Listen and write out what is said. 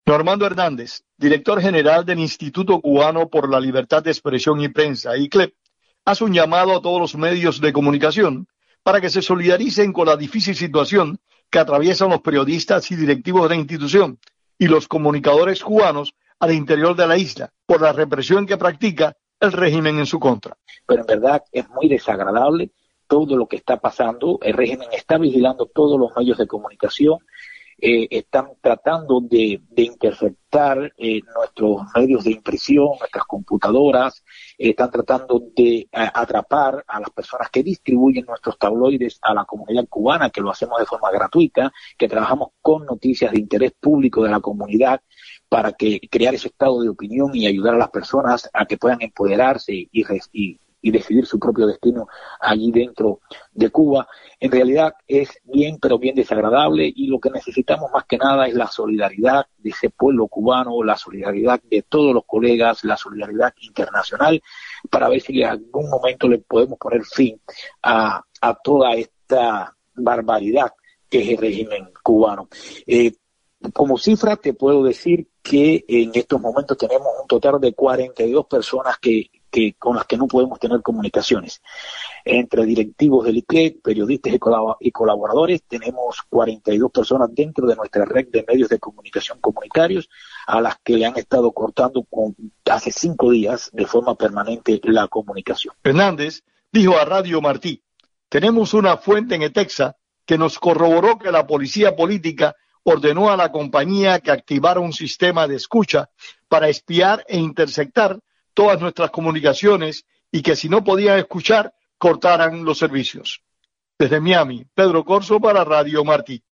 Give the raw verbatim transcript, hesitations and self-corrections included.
Normando Hernández, director general del Instituto Cubano por la Libertad de Expresión y Prensa, I C L E P, hace un llamado a todos los medios de comunicación para que se solidaricen con la difícil situación que atraviesan los periodistas y directivos de la institución y los comunicadores cubanos al interior de la isla por la represión que practica el régimen en su contra. Pero en verdad es muy desagradable todo lo que está pasando. El régimen está vigilando todos los medios de comunicación, eh, están tratando de, de interceptar eh, nuestros medios de impresión, nuestras computadoras, eh, están tratando de a, atrapar a las personas que distribuyen nuestros tabloides a la comunidad cubana, que lo hacemos de forma gratuita, que trabajamos con noticias de interés público de la comunidad para que crear ese estado de opinión y ayudar a las personas a que puedan empoderarse y, y, y decidir su propio destino allí dentro de Cuba. En realidad es bien, pero bien desagradable, y lo que necesitamos más que nada es la solidaridad de ese pueblo cubano, la solidaridad de todos los colegas, la solidaridad internacional, para ver si en algún momento le podemos poner fin a, a toda esta barbaridad que es el régimen cubano. Eh, Como cifra te puedo decir que en estos momentos tenemos un total de cuarenta y dos personas que, que con las que no podemos tener comunicaciones. Entre directivos del I C L E P, periodistas y colaboradores, tenemos cuarenta y dos personas dentro de nuestra red de medios de comunicación comunitarios a las que le han estado cortando con, hace cinco días de forma permanente la comunicación. Hernández dijo a Radio Martí: tenemos una fuente en Etexa que nos corroboró que la policía política ordenó a la compañía que activara un sistema de escucha para espiar e interceptar todas nuestras comunicaciones y que si no podían escuchar, cortaran los servicios. Desde Miami, Pedro Corso para Radio Martí.